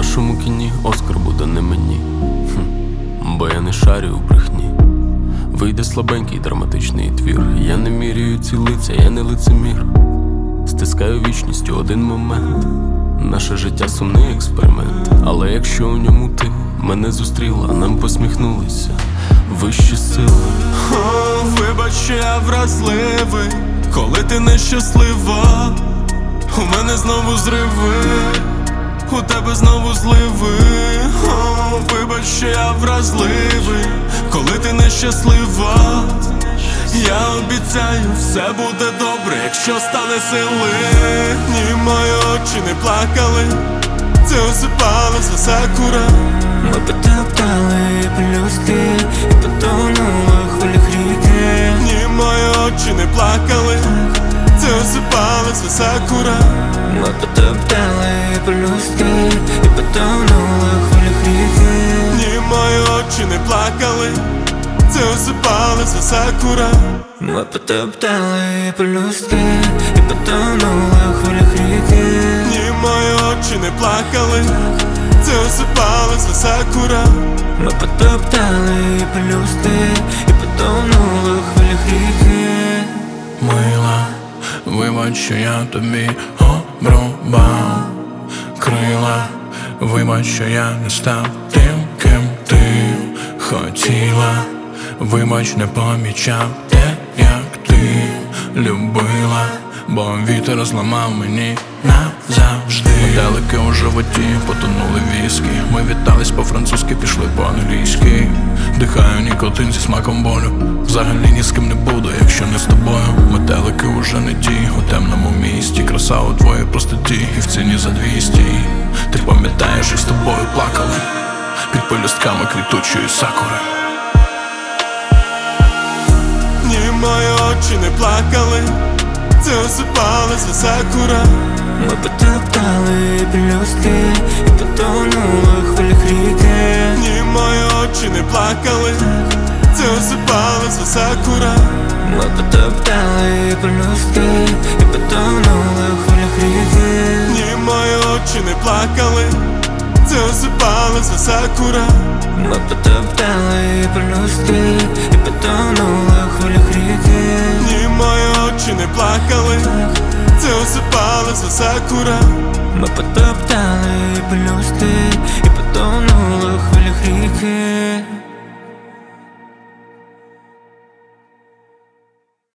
нашому кіні Оскар буде не мені, бо я не шарю у брехні. Вийде слабенький драматичний твір. Я не міряю ці лиця, я не лицемір. Стискаю вічністю один момент. Наше життя сумний експеримент. Але якщо у ньому ти мене зустріла, нам посміхнулися вищі сили. Вибач, що я вразливий, коли ти нещаслива. У мене знову зриви, у тебе знову зливи. Вибач, що я вразливий, коли ти нещаслива. Я обіцяю, все буде добре, якщо стане сили. Ні, мої очі не плакали, це осипалася сакура. Ми потоптали пелюстки і потонули в хвилях ріки. Ні, мої очі не плакали, це осипалася сакура. Ми потоптали пелюстки і потонули в хвилях ріки. Ні, мої очі не плакали, це осипалася сакура. Ми потоптали пелюстки і потонули в хвилях ріки. Ні, мої очі не плакали, це осипалася сакура. Ми потоптали пелюстки і потонули в хвилях ріки. Мила, вибач, що я тобі обрубав крила. Вибач, що я не став тим, ким ти хотіла. Вибач, не помічав те, як ти любила, бо вітер зламав мені назавжди. Метелики у животі потонули віскі. Ми вітались по-французьки, пішли по-англійськи. Дихаю нікотин зі смаком болю. Взагалі ні з ким не буду, якщо не з тобою. Метелики уже не ті у темному місті. Краса у твоїй простоті і в ціні за 200. Ти пам'ятаєш, і з тобою плакали під пелюстками квітучої сакури. Ні, мої очі не плакали, це осипалася сакура. Ми потоптали пелюстки і потонули в хвилях ріки. Ні, мої очі не плакали, це осипалася сакура. Ми потоптали пелюстки і потонули в хвилях ріки. Ні, мої очі не плакали, це осипалася сакура. Ми потоптали пелюстки і потонули в хвилях ріки. Ні, мої очі не плакали, це осипалася сакура. Ми потоптали пелюстки і потонули в хвилях ріки.